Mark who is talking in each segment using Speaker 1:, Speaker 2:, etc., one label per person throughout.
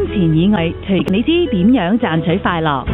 Speaker 1: 金錢以外，隨你知點樣賺取快樂。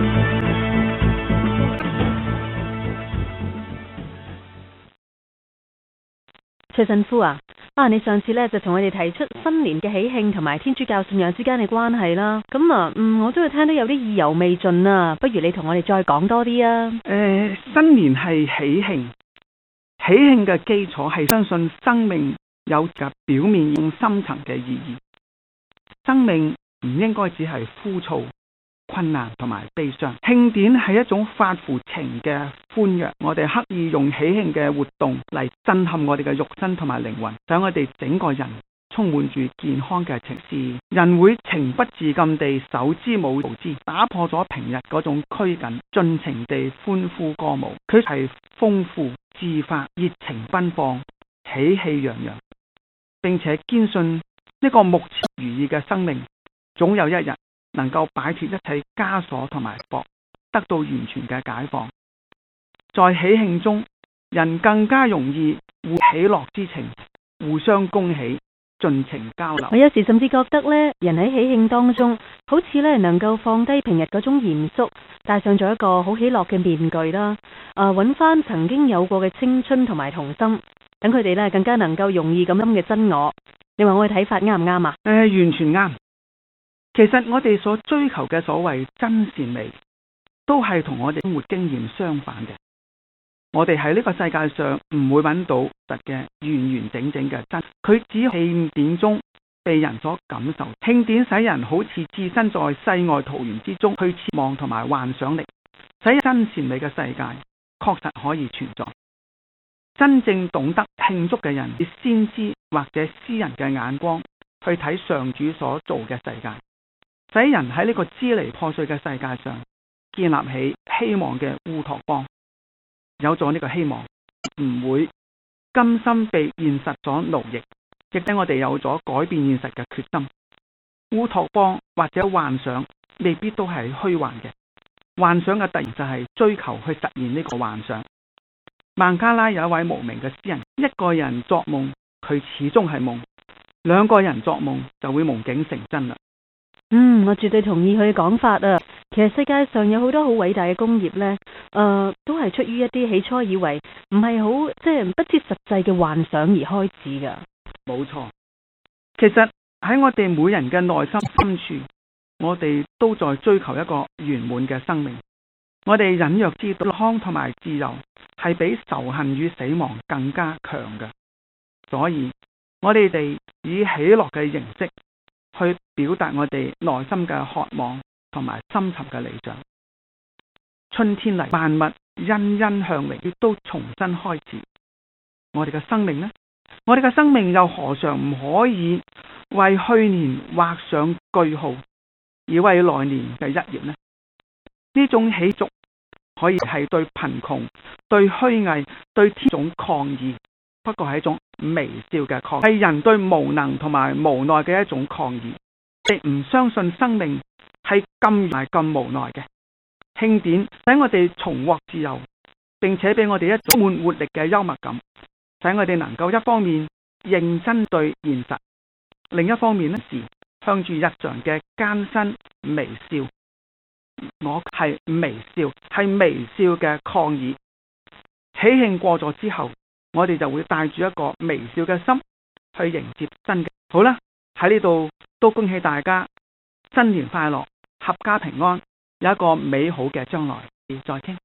Speaker 2: 崔神父啊，你上次咧就同我哋提出新年嘅喜慶同埋天主教信仰之間嘅關係啦。咁我都係聽到有啲意猶未盡啊，不如你同我哋再講多啲啊。
Speaker 3: 新年係喜慶，喜慶嘅基礎係相信生命有着表面用深層嘅意義。生命唔應該只係枯燥、困難同埋悲傷。慶典係一種發乎情嘅歡躍，我哋刻意用喜慶嘅活動嚟震撼我哋嘅肉身同埋靈魂，使我哋整個人充滿住健康嘅情緒。人會情不自禁地手之舞足之，打破咗平日嗰種拘謹，盡情地歡呼歌舞。佢係豐富、自發、熱情奔放、喜氣洋洋，並且堅信呢個目前如意嘅生命總有一日能夠擺脫一切枷鎖同埋縛，得到完全嘅解放。在喜慶中，人更加容易互喜樂之情，互相恭喜，盡情交流。
Speaker 2: 我有時甚至覺得咧，人喺喜慶當中，好似咧能夠放低平日嗰種嚴肅，戴上咗一個好喜樂嘅面具啦。揾翻曾經有過嘅青春同埋童心，等佢哋咧更加能夠容易咁嘅真我。你話我嘅睇法啱唔啱啊？
Speaker 3: 完全啱。其實我哋所追求嘅所謂真善美，都係同我哋生活經驗相反嘅。我哋喺呢個世界上唔會揾到實嘅完完整整嘅真，佢只慶典中被人所感受。慶典使人好似置身在世外桃源之中，去期望同埋幻想力，使真善美嘅世界確實可以存在。真正懂得慶祝嘅人，以先知或者詩人嘅眼光去睇上主所做嘅世界，使人喺呢個支離破碎嘅世界上建立起希望嘅烏托邦。有咗呢個希望，唔會甘心被現實所奴役，亦使我哋有咗改變現實嘅決心。烏托邦或者幻想未必都係虛幻嘅，幻想嘅突然就係追求去實現呢個幻想。孟加拉有一位無名嘅詩人，一個人作夢，佢始終係夢；兩個人作夢，就會夢境成真啦。
Speaker 2: 我絕對同意佢嘅講法啊。其實世界上有好多好偉大嘅工業呢，都係出於一啲起初以為唔係好即係不切實際嘅幻想而開始噶。
Speaker 3: 冇錯，其實喺我哋每人嘅內心深處，我哋都在追求一個圓滿嘅生命。我哋隱約知道，健康同埋自由係比仇恨與死亡更加強嘅，所以我哋以喜樂嘅形式去表達我哋內心嘅渴望同埋深沉嘅理想。春天嚟，萬物欣欣向榮，亦都重新開始。我哋嘅生命呢？我哋嘅生命又何嘗唔可以為去年畫上句號，而為來年嘅一頁呢？呢種喜燭可以係對貧窮、對虛偽、對天種抗議，不過係一種微笑嘅抗議，係人對無能同埋無奈嘅一種抗議。亦唔相信生命係咁無奈嘅。慶典使我哋重獲自由，並且俾我哋一種充滿活力嘅幽默感，使我哋能夠一方面認真對現實，另一方面呢是向住日常嘅艱辛微笑。我係微笑，係微笑嘅抗議。喜慶過咗之後，我哋就會帶住一個微笑嘅心去迎接新嘅。好啦，喺呢度都恭喜大家新年快樂，合家平安，有一個美好嘅將來。再傾。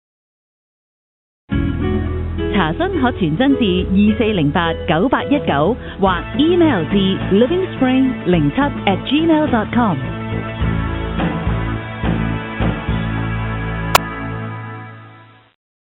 Speaker 1: 查詢可傳真至24089819或 email 至livingspring07@gmail.com。